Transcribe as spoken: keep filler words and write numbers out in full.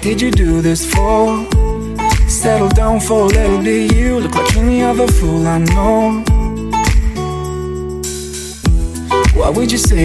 did you do this for? Settle down for a little bit, you look like any other fool I know. What would you say